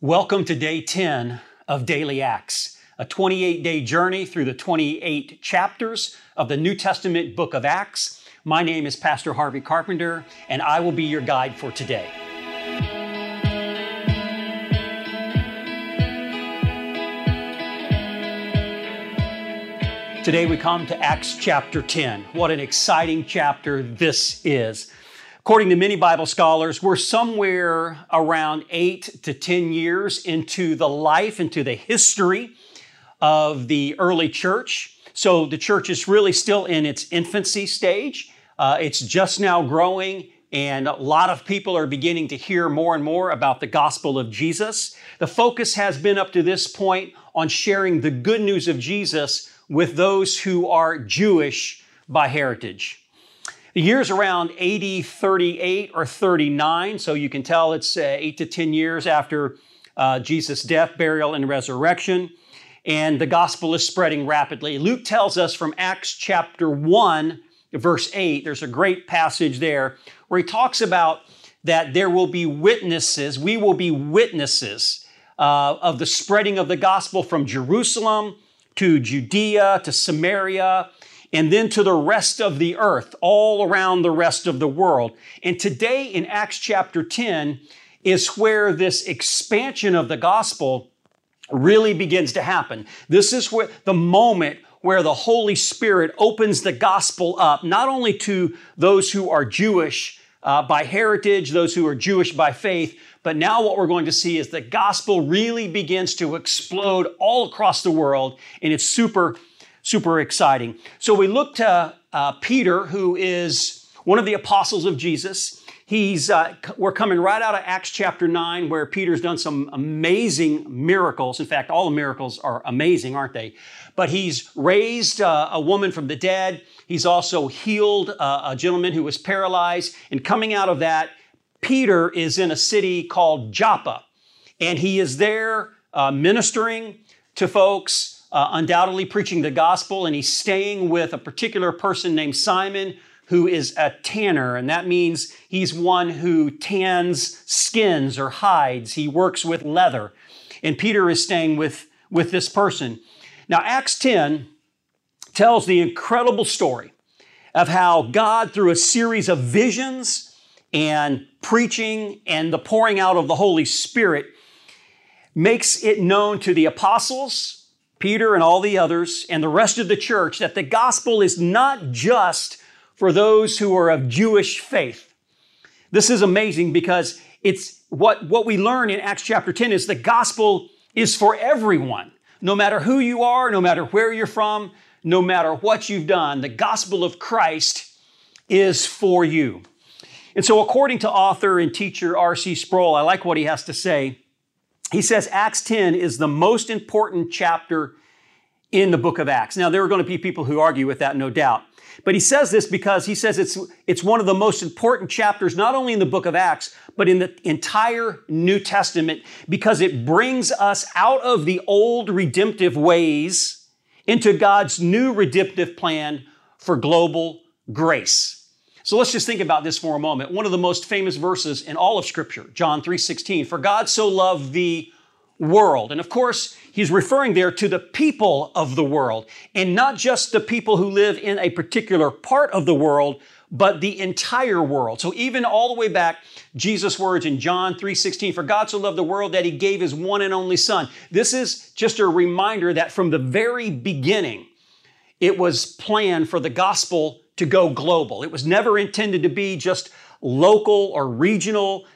Welcome to day 10 of Daily Acts, a 28-day journey through the 28 chapters of the New Testament book of Acts. My name is Pastor Harvey Carpenter, and I will be your guide for today. Today we come to Acts chapter 10. What an exciting chapter this is. According to many Bible scholars, we're somewhere around 8 to 10 years into the life, into the history of the early church. So the church is really still in its infancy stage. It's just now growing, and a lot of people are beginning to hear more and more about the gospel of Jesus. The focus has been up to this point on sharing the good news of Jesus with those who are Jewish by heritage. The year's around AD 38 or 39, so you can tell it's 8 to 10 years after Jesus' death, burial, and resurrection, and the gospel is spreading rapidly. Luke tells us from Acts chapter 1, verse 8, there's a great passage there where he talks about that there will be witnesses, we will be witnesses of the spreading of the gospel from Jerusalem to Judea, to Samaria, and then to the rest of the earth, all around the rest of the world. And today in Acts chapter 10 is where this expansion of the gospel really begins to happen. This is where the moment where the Holy Spirit opens the gospel up, not only to those who are Jewish by heritage, those who are Jewish by faith, but now what we're going to see is the gospel really begins to explode all across the world, and it's super exciting. So we look to Peter, who is one of the apostles of Jesus. We're coming right out of Acts chapter 9, where Peter's done some amazing miracles. In fact, all the miracles are amazing, aren't they? But he's raised a woman from the dead. He's also healed a gentleman who was paralyzed. And coming out of that, Peter is in a city called Joppa. And he is there ministering to folks, undoubtedly preaching the gospel, and he's staying with a particular person named Simon, who is a tanner, and that means he's one who tans skins or hides. He works with leather, and Peter is staying with this person. Now, Acts 10 tells the incredible story of how God, through a series of visions and preaching and the pouring out of the Holy Spirit, makes it known to the apostles, Peter and all the others, and the rest of the church, that the gospel is not just for those who are of Jewish faith. This is amazing because it's what we learn in Acts chapter 10 is the gospel is for everyone. No matter who you are, no matter where you're from, no matter what you've done, the gospel of Christ is for you. And so according to author and teacher R.C. Sproul, I like what he has to say. He says Acts 10 is the most important chapter in the book of Acts. Now, there are going to be people who argue with that, no doubt. But he says this because he says it's one of the most important chapters, not only in the book of Acts, but in the entire New Testament, because it brings us out of the old redemptive ways into God's new redemptive plan for global grace. So let's just think about this for a moment. One of the most famous verses in all of Scripture, John 3:16, for God so loved the world. And of course, he's referring there to the people of the world, and not just the people who live in a particular part of the world, but the entire world. So even all the way back, Jesus' words in John 3:16, for God so loved the world that he gave his one and only Son. This is just a reminder that from the very beginning, it was planned for the gospel to go global. It was never intended to be just local or regional,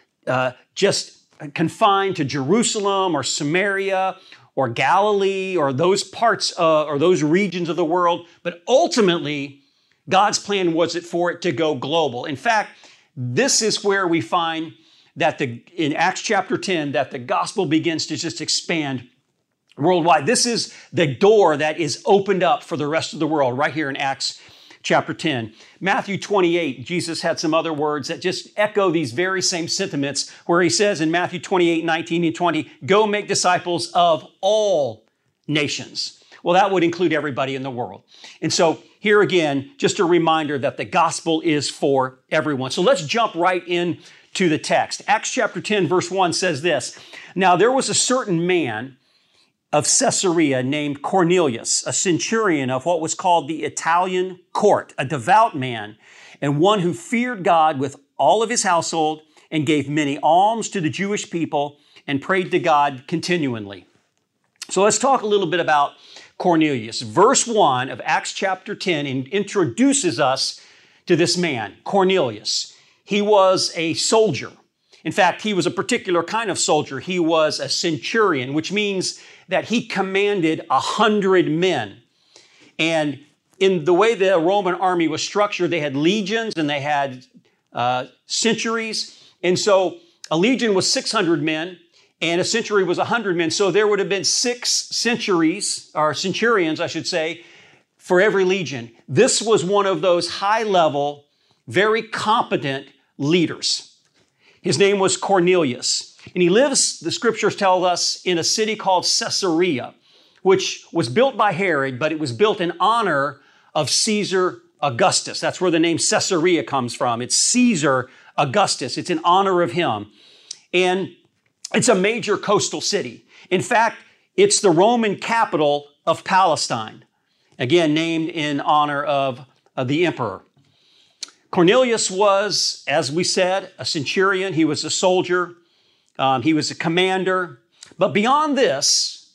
just confined to Jerusalem or Samaria or Galilee or those parts or those regions of the world. But ultimately, God's plan was for it to go global. In fact, this is where we find that in Acts chapter 10, that the gospel begins to just expand worldwide. This is the door that is opened up for the rest of the world right here in Acts chapter 10. Matthew 28, Jesus had some other words that just echo these very same sentiments, where he says in Matthew 28, 19 and 20, go make disciples of all nations. Well, that would include everybody in the world. And so here again, just a reminder that the gospel is for everyone. So let's jump right in to the text. Acts chapter 10, verse 1 says this, "Now there was a certain man of Caesarea named Cornelius, a centurion of what was called the Italian court, a devout man, and one who feared God with all of his household and gave many alms to the Jewish people and prayed to God continually." So let's talk a little bit about Cornelius. Verse 1 of Acts chapter 10 introduces us to this man, Cornelius. He was a soldier. In fact, he was a particular kind of soldier. He was a centurion, which means that he commanded 100 men. And in the way the Roman army was structured, they had legions and they had centuries. And so a legion was 600 men and a century was 100 men. So there would have been 6 centuries, or centurions, I should say, for every legion. This was one of those high-level, very competent leaders. His name was Cornelius. And he lives, the scriptures tell us, in a city called Caesarea, which was built by Herod, but it was built in honor of Caesar Augustus. That's where the name Caesarea comes from. It's Caesar Augustus. It's in honor of him. And it's a major coastal city. In fact, it's the Roman capital of Palestine. Again, named in honor of the emperor. Cornelius was, as we said, a centurion. He was a soldier. He was a commander. But beyond this,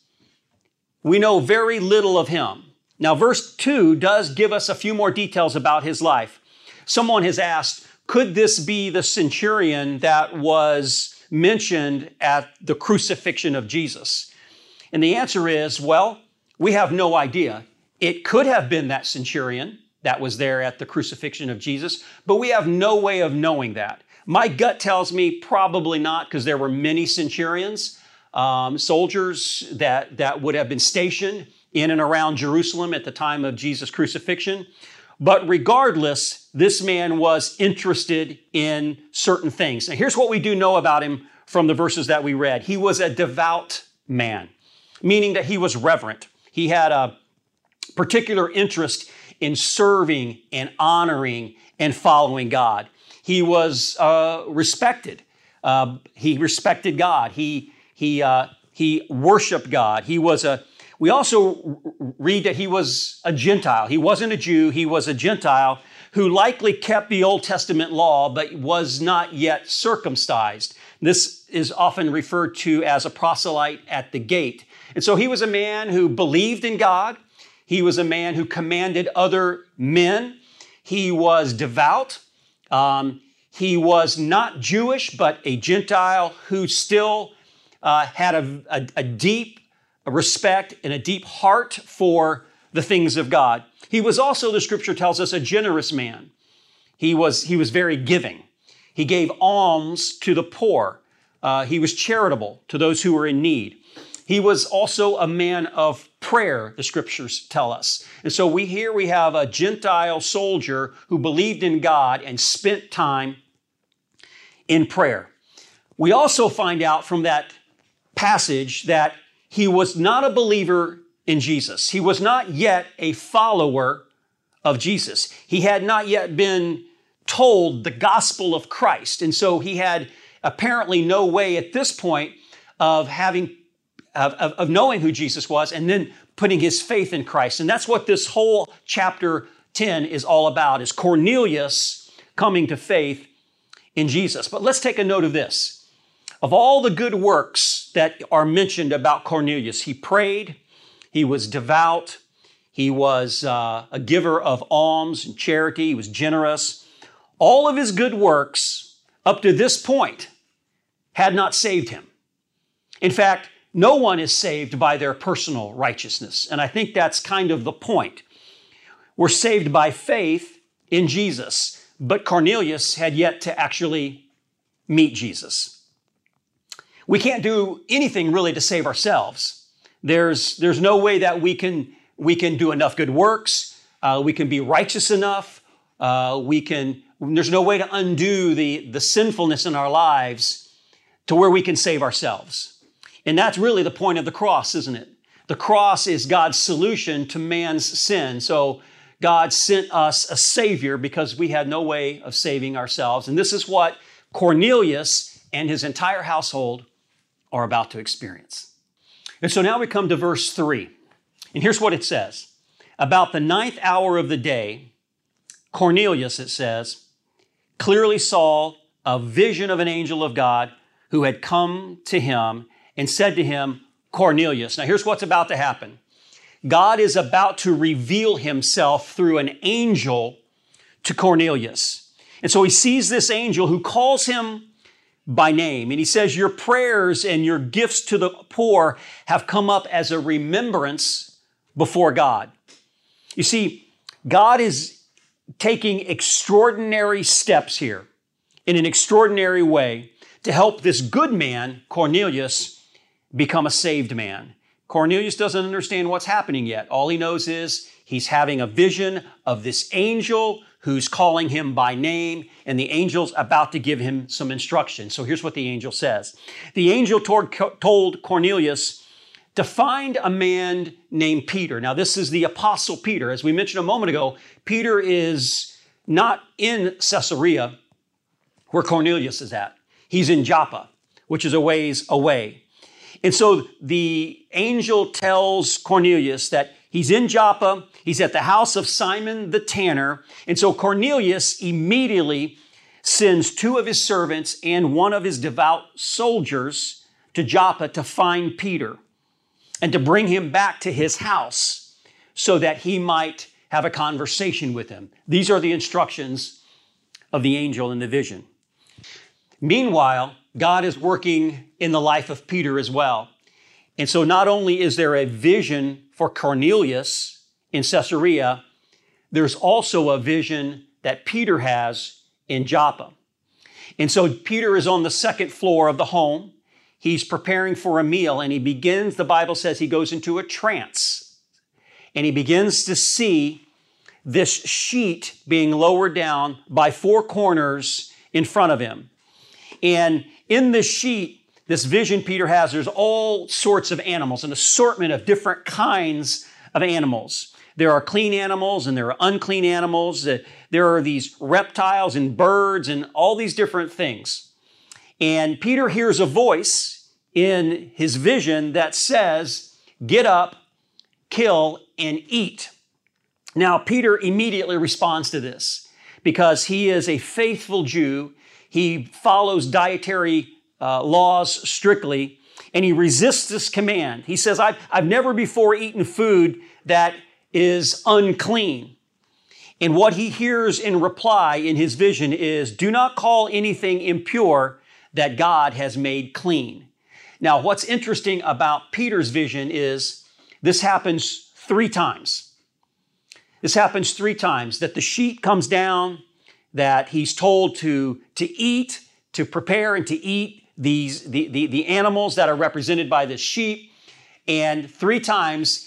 we know very little of him. Now, verse 2 does give us a few more details about his life. Someone has asked, could this be the centurion that was mentioned at the crucifixion of Jesus? And the answer is, well, we have no idea. It could have been that centurion that was there at the crucifixion of Jesus, but we have no way of knowing that. My gut tells me probably not, because there were many centurions, soldiers that would have been stationed in and around Jerusalem at the time of Jesus' crucifixion. But regardless, this man was interested in certain things. Now, here's what we do know about him from the verses that we read. He was a devout man, meaning that he was reverent. He had a particular interest in serving and honoring and following God. He was respected. He respected God. He worshiped God. We also read that he was a Gentile. He wasn't a Jew. He was a Gentile who likely kept the Old Testament law, but was not yet circumcised. This is often referred to as a proselyte at the gate. And so he was a man who believed in God. He was a man who commanded other men. He was devout. He was not Jewish, but a Gentile who still had a deep respect and a deep heart for the things of God. He was also, the scripture tells us, a generous man. He was very giving. He gave alms to the poor. He was charitable to those who were in need. He was also a man of prayer, the scriptures tell us. And so we have a Gentile soldier who believed in God and spent time in prayer. We also find out from that passage that he was not a believer in Jesus. He was not yet a follower of Jesus. He had not yet been told the gospel of Christ. And so he had apparently no way at this point of knowing who Jesus was and then putting his faith in Christ. And that's what this whole chapter 10 is all about, is Cornelius coming to faith in Jesus. But let's take a note of this. Of all the good works that are mentioned about Cornelius, he prayed, he was devout, he was a giver of alms and charity, he was generous. All of his good works up to this point had not saved him. In fact, no one is saved by their personal righteousness. And I think that's kind of the point. We're saved by faith in Jesus, but Cornelius had yet to actually meet Jesus. We can't do anything really to save ourselves. There's no way that we can do enough good works. We can be righteous enough. There's no way to undo the sinfulness in our lives to where we can save ourselves. And that's really the point of the cross, isn't it? The cross is God's solution to man's sin. So God sent us a Savior because we had no way of saving ourselves. And this is what Cornelius and his entire household are about to experience. And so now we come to verse 3. And here's what it says. About the 9th hour of the day, Cornelius, it says, clearly saw a vision of an angel of God who had come to him and said to him, Cornelius. Now here's what's about to happen. God is about to reveal himself through an angel to Cornelius. And so he sees this angel who calls him by name. And he says, your prayers and your gifts to the poor have come up as a remembrance before God. You see, God is taking extraordinary steps here in an extraordinary way to help this good man, Cornelius, become a saved man. Cornelius doesn't understand what's happening yet. All he knows is he's having a vision of this angel who's calling him by name, and the angel's about to give him some instruction. So here's what the angel says. The angel told Cornelius to find a man named Peter. Now, this is the Apostle Peter. As we mentioned a moment ago, Peter is not in Caesarea where Cornelius is at. He's in Joppa, which is a ways away. And so the angel tells Cornelius that he's in Joppa, he's at the house of Simon the tanner. And so Cornelius immediately sends 2 of his servants and 1 of his devout soldiers to Joppa to find Peter and to bring him back to his house so that he might have a conversation with him. These are the instructions of the angel in the vision. Meanwhile, God is working in the life of Peter as well. And so not only is there a vision for Cornelius in Caesarea, there's also a vision that Peter has in Joppa. And so Peter is on the 2nd floor of the home. He's preparing for a meal, and the Bible says he goes into a trance. And he begins to see this sheet being lowered down by 4 corners in front of him. And in this sheet, this vision Peter has, there's all sorts of animals, an assortment of different kinds of animals. There are clean animals and there are unclean animals. There are these reptiles and birds and all these different things. And Peter hears a voice in his vision that says, get up, kill, and eat. Now, Peter immediately responds to this because he is a faithful Jew. He follows dietary laws strictly, and he resists this command. He says, I've never before eaten food that is unclean. And what he hears in reply in his vision is, do not call anything impure that God has made clean. Now, what's interesting about Peter's vision is this happens 3 times. This happens 3 times, that the sheet comes down, that he's told to eat, to prepare and to eat the animals that are represented by this sheep. And 3 times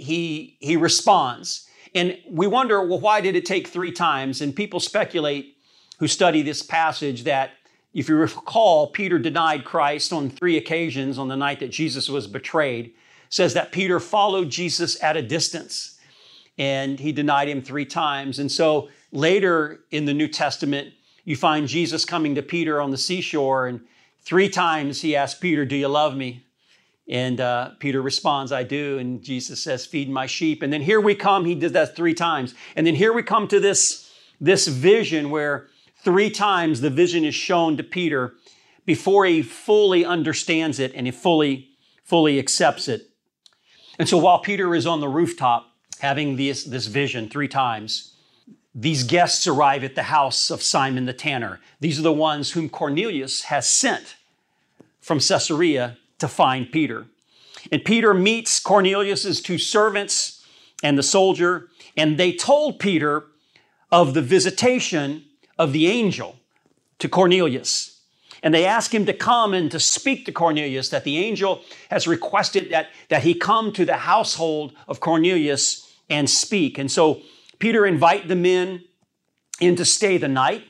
he responds. And we wonder, well, why did it take 3 times? And people speculate who study this passage that if you recall, Peter denied Christ on 3 occasions on the night that Jesus was betrayed. It says that Peter followed Jesus at a distance and he denied him 3 times. And so later in the New Testament, you find Jesus coming to Peter on the seashore, and 3 times he asked Peter, do you love me? And Peter responds, I do. And Jesus says, feed my sheep. And then here we come, he did that 3 times. And then here we come to this vision where 3 times the vision is shown to Peter before he fully understands it and he fully accepts it. And so while Peter is on the rooftop having this vision 3 times, these guests arrive at the house of Simon the tanner. These are the ones whom Cornelius has sent from Caesarea to find Peter. And Peter meets Cornelius's 2 servants and the soldier, and they told Peter of the visitation of the angel to Cornelius. And they asked him to come and to speak to Cornelius, that the angel has requested that he come to the household of Cornelius and speak. And so Peter invited the men in to stay the night.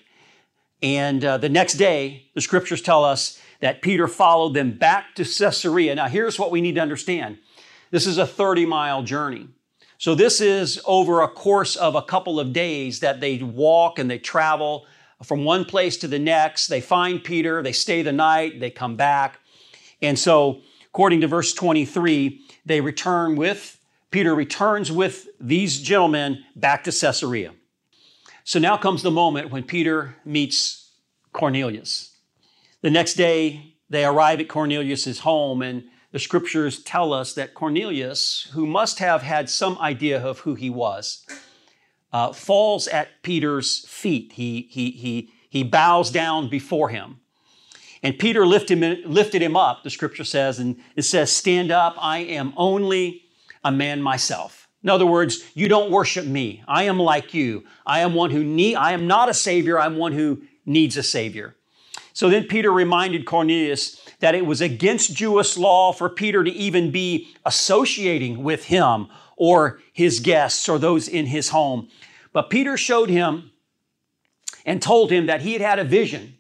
And the next day, the scriptures tell us that Peter followed them back to Caesarea. Now, here's what we need to understand. This is a 30-mile journey. So this is over a course of a couple of days that they walk and they travel from one place to the next. They find Peter, they stay the night, they come back. And so, according to verse 23, Peter returns with these gentlemen back to Caesarea. So now comes the moment when Peter meets Cornelius. The next day, they arrive at Cornelius' home, and the scriptures tell us that Cornelius, who must have had some idea of who he was, falls at Peter's feet. He bows down before him. And Peter lifted him up, the scripture says, and it says, "Stand up, I am only a man myself." In other words, you don't worship me. I am like you. I am not a savior. I'm one who needs a savior. So then Peter reminded Cornelius that it was against Jewish law for Peter to even be associating with him or his guests or those in his home. But Peter showed him and told him that he had had a vision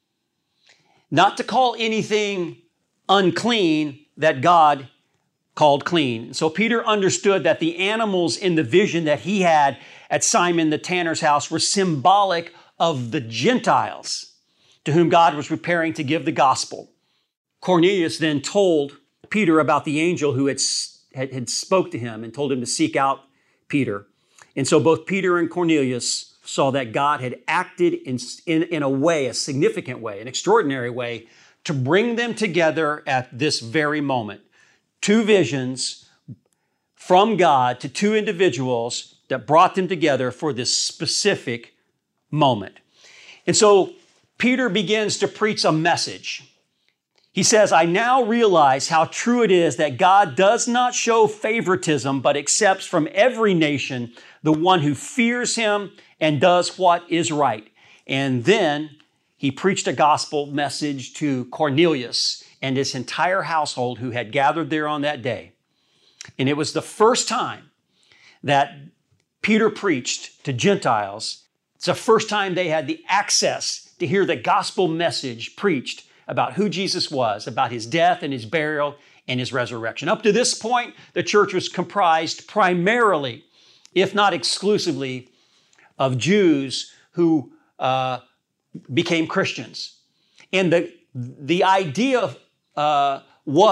not to call anything unclean that God called clean. So Peter understood that the animals in the vision that he had at Simon the tanner's house were symbolic of the Gentiles to whom God was preparing to give the gospel. Cornelius then told Peter about the angel who had spoke to him and told him to seek out Peter. And so both Peter and Cornelius saw that God had acted in a way, a significant way, an extraordinary way, to bring them together at this very moment. Two visions from God to two individuals that brought them together for this specific moment. And so Peter begins to preach a message. He says, "I now realize how true it is that God does not show favoritism, but accepts from every nation the one who fears him and does what is right." And then he preached a gospel message to Cornelius and his entire household who had gathered there on that day. And it was the first time that Peter preached to Gentiles. It's the first time they had the access to hear the gospel message preached about who Jesus was, about his death and his burial and his resurrection. Up to this point, the church was comprised primarily, if not exclusively, of Jews who became Christians. And the idea the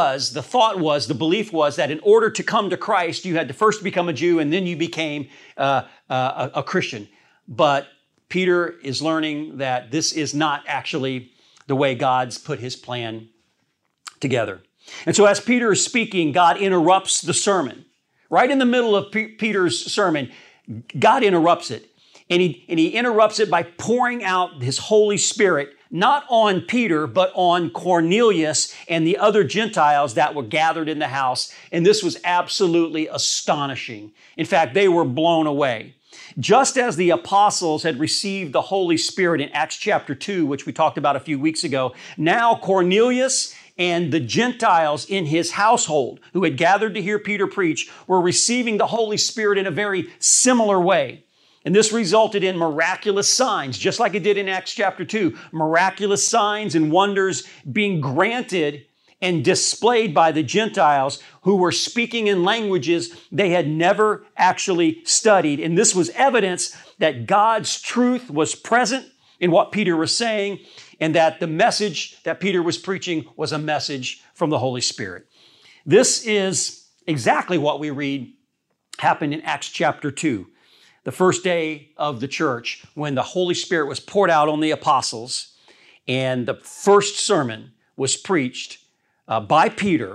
belief was that in order to come to Christ, you had to first become a Jew and then you became a Christian. But Peter is learning that this is not actually the way God's put his plan together. And so as Peter is speaking, God interrupts the sermon. Right in the middle of Peter's sermon, God interrupts it. And he interrupts it by pouring out his Holy Spirit, not on Peter, but on Cornelius and the other Gentiles that were gathered in the house. And this was absolutely astonishing. In fact, they were blown away. Just as the apostles had received the Holy Spirit in Acts chapter 2, which we talked about a few weeks ago, now Cornelius and the Gentiles in his household who had gathered to hear Peter preach were receiving the Holy Spirit in a very similar way. And this resulted in miraculous signs, just like it did in Acts chapter 2, miraculous signs and wonders being granted and displayed by the Gentiles who were speaking in languages they had never actually studied. And this was evidence that God's truth was present in what Peter was saying, and that the message that Peter was preaching was a message from the Holy Spirit. This is exactly what we read happened in Acts chapter 2. The first day of the church, when the Holy Spirit was poured out on the apostles, and the first sermon was preached by Peter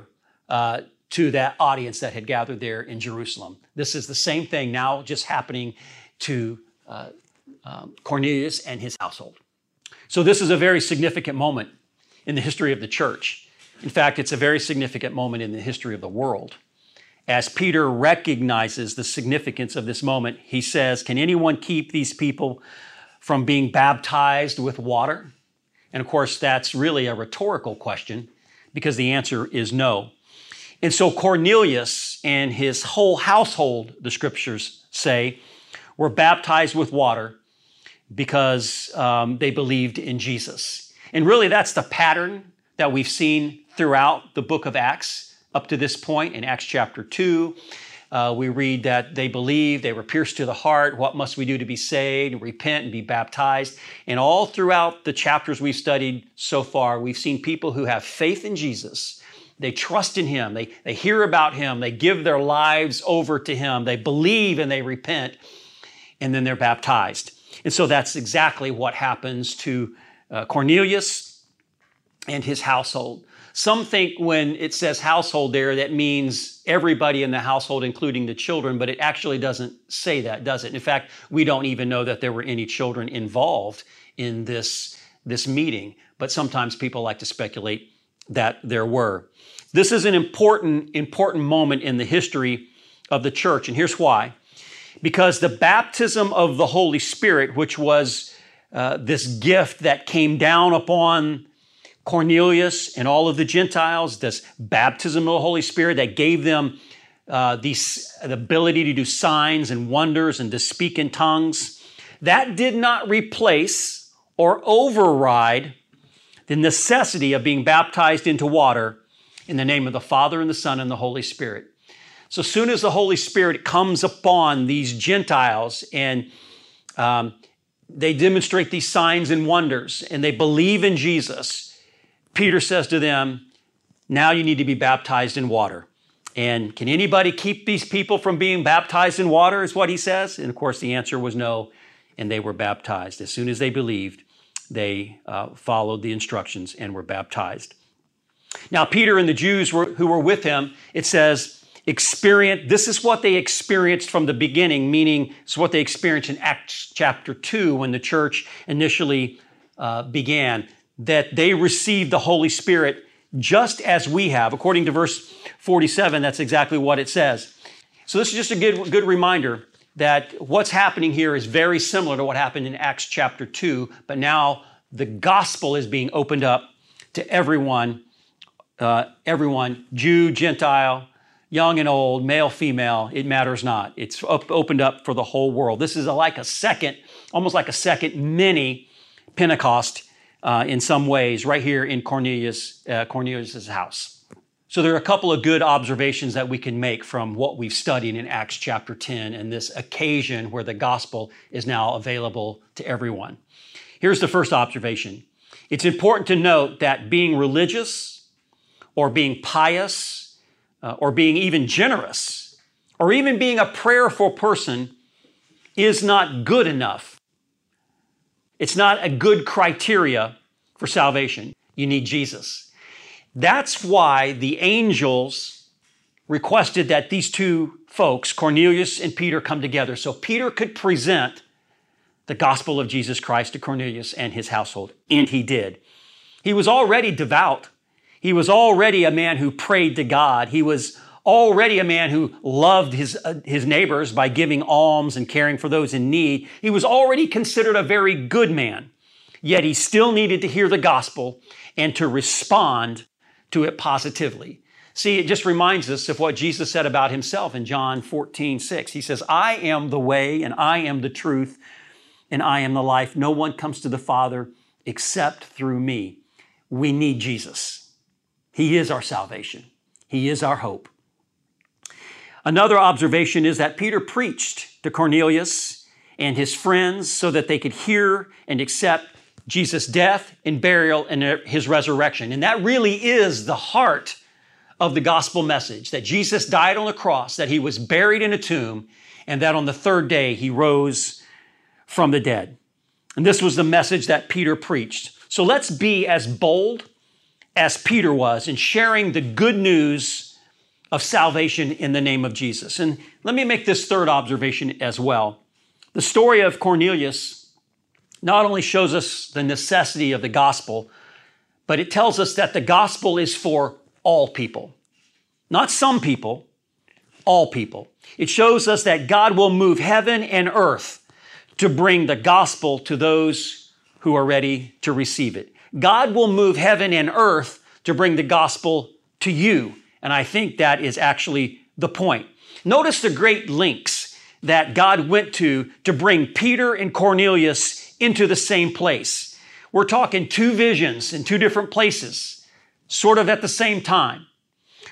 to that audience that had gathered there in Jerusalem. This is the same thing now just happening to Cornelius and his household. So this is a very significant moment in the history of the church. In fact, it's a very significant moment in the history of the world. As Peter recognizes the significance of this moment, he says, "Can anyone keep these people from being baptized with water?" And of course, that's really a rhetorical question because the answer is no. And so Cornelius and his whole household, the scriptures say, were baptized with water because they believed in Jesus. And really, that's the pattern that we've seen throughout the book of Acts up to this point in Acts chapter 2, We read that they believed, they were pierced to the heart. What must we do to be saved? Repent and be baptized. And all throughout the chapters we've studied so far, we've seen people who have faith in Jesus. They trust in Him. They hear about Him. They give their lives over to Him. They believe and they repent, and then they're baptized. And so that's exactly what happens to Cornelius and his household. Some think when it says household there, that means everybody in the household, including the children, but it actually doesn't say that, does it? In fact, we don't even know that there were any children involved in this meeting, but sometimes people like to speculate that there were. This is an important moment in the history of the church, and here's why. Because the baptism of the Holy Spirit, which was this gift that came down upon Cornelius and all of the Gentiles, this baptism of the Holy Spirit that gave them the ability to do signs and wonders and to speak in tongues, that did not replace or override the necessity of being baptized into water in the name of the Father and the Son and the Holy Spirit. So soon as the Holy Spirit comes upon these Gentiles and they demonstrate these signs and wonders and they believe in Jesus, Peter says to them, now you need to be baptized in water. And can anybody keep these people from being baptized in water, is what he says? And of course, the answer was no, and they were baptized. As soon as they believed, they followed the instructions and were baptized. Now, Peter and the Jews who were with him, it says, this is what they experienced from the beginning, meaning it's what they experienced in Acts chapter 2 when the church initially began, that they received the Holy Spirit just as we have. According to verse 47, that's exactly what it says. So this is just a good reminder that what's happening here is very similar to what happened in Acts chapter 2, but now the gospel is being opened up to everyone, Jew, Gentile, young and old, male, female, it matters not. It's opened up for the whole world. This is almost like a second mini Pentecost in some ways, right here in Cornelius' house. So there are a couple of good observations that we can make from what we've studied in Acts chapter 10 and this occasion where the gospel is now available to everyone. Here's the first observation. It's important to note that being religious or being pious or being even generous or even being a prayerful person is not good enough. It's not a good criteria for salvation. You need Jesus. That's why the angels requested that these two folks, Cornelius and Peter, come together so Peter could present the gospel of Jesus Christ to Cornelius and his household. And he did. He was already devout. He was already a man who prayed to God. He was already a man who loved his neighbors by giving alms and caring for those in need. He was already considered a very good man, yet he still needed to hear the gospel and to respond to it positively. See, it just reminds us of what Jesus said about himself in John 14:6. He says, I am the way and I am the truth and I am the life. No one comes to the Father except through me. We need Jesus. He is our salvation. He is our hope. Another observation is that Peter preached to Cornelius and his friends so that they could hear and accept Jesus' death and burial and his resurrection. And that really is the heart of the gospel message, that Jesus died on the cross, that he was buried in a tomb, and that on the third day he rose from the dead. And this was the message that Peter preached. So let's be as bold as Peter was in sharing the good news of salvation in the name of Jesus. And let me make this third observation as well. The story of Cornelius not only shows us the necessity of the gospel, but it tells us that the gospel is for all people. Not some people, all people. It shows us that God will move heaven and earth to bring the gospel to those who are ready to receive it. God will move heaven and earth to bring the gospel to you. And I think that is actually the point. Notice the great lengths that God went to bring Peter and Cornelius into the same place. We're talking two visions in two different places, sort of at the same time.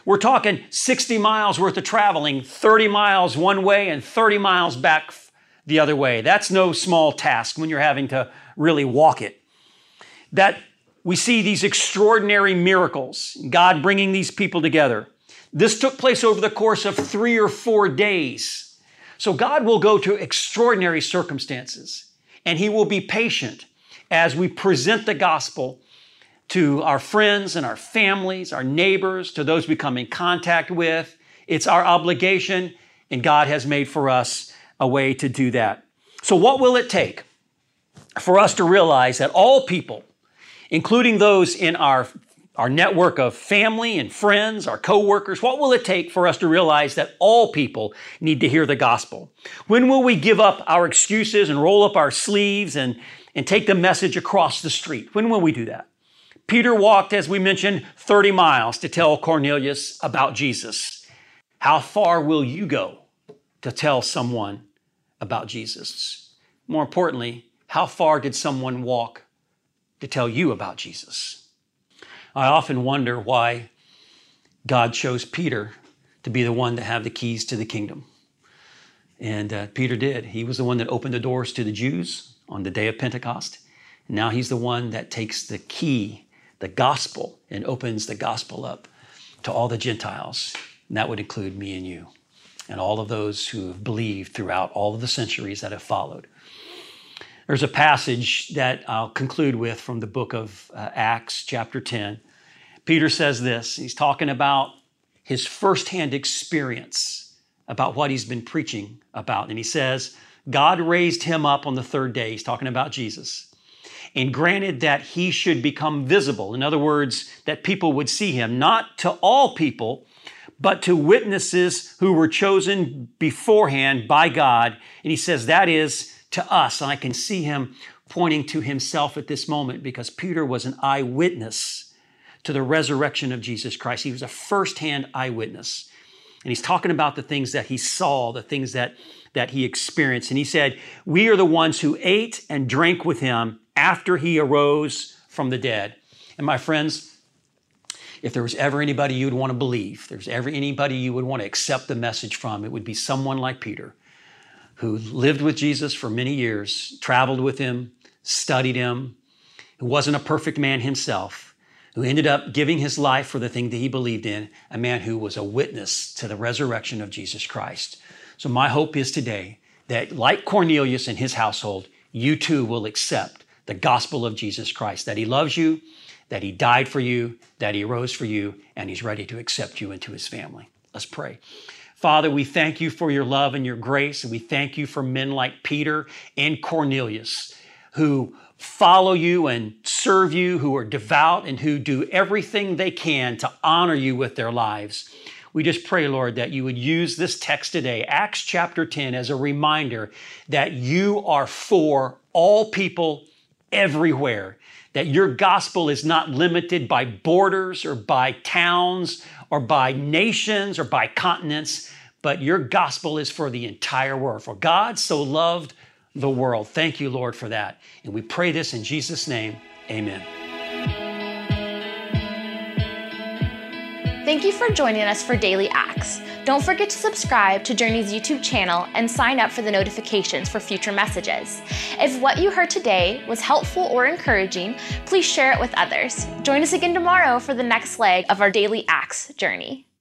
We're talking 60 miles worth of traveling, 30 miles one way and 30 miles back the other way. That's no small task when you're having to really walk it. That we see these extraordinary miracles, God bringing these people together. This took place over the course of 3 or 4 days. So God will go to extraordinary circumstances, and He will be patient as we present the gospel to our friends and our families, our neighbors, to those we come in contact with. It's our obligation, and God has made for us a way to do that. So what will it take for us to realize that all people, including those in our network of family and friends, our co-workers, what will it take for us to realize that all people need to hear the gospel? When will we give up our excuses and roll up our sleeves and take the message across the street? When will we do that? Peter walked, as we mentioned, 30 miles to tell Cornelius about Jesus. How far will you go to tell someone about Jesus? More importantly, how far did someone walk to tell you about Jesus? I often wonder why God chose Peter to be the one to have the keys to the kingdom. And Peter did. He was the one that opened the doors to the Jews on the day of Pentecost. And now he's the one that takes the key, the gospel, and opens the gospel up to all the Gentiles. And that would include me and you and all of those who have believed throughout all of the centuries that have followed. There's a passage that I'll conclude with from the book of Acts, chapter 10. Peter says this. He's talking about his firsthand experience about what he's been preaching about. And he says, God raised him up on the third day. He's talking about Jesus. And granted that he should become visible. In other words, that people would see him, not to all people, but to witnesses who were chosen beforehand by God. And he says that is to us. And I can see him pointing to himself at this moment because Peter was an eyewitness to the resurrection of Jesus Christ. He was a firsthand eyewitness. And he's talking about the things that he saw, the things that he experienced. And he said, we are the ones who ate and drank with him after he arose from the dead. And my friends, if there was ever anybody you would want to believe, if there's ever anybody you would want to accept the message from, it would be someone like Peter, who lived with Jesus for many years, traveled with him, studied him, who wasn't a perfect man himself, who ended up giving his life for the thing that he believed in, a man who was a witness to the resurrection of Jesus Christ. So my hope is today that, like Cornelius and his household, you too will accept the gospel of Jesus Christ, that he loves you, that he died for you, that he rose for you, and he's ready to accept you into his family. Let's pray. Father, we thank you for your love and your grace, and we thank you for men like Peter and Cornelius who follow you and serve you, who are devout and who do everything they can to honor you with their lives. We just pray, Lord, that you would use this text today, Acts chapter 10, as a reminder that you are for all people everywhere, that your gospel is not limited by borders or by towns or by nations or by continents, but your gospel is for the entire world. For God so loved the world. Thank you, Lord, for that. And we pray this in Jesus' name. Amen. Thank you for joining us for Daily Acts. Don't forget to subscribe to Journey's YouTube channel and sign up for the notifications for future messages. If what you heard today was helpful or encouraging, please share it with others. Join us again tomorrow for the next leg of our Daily Acts journey.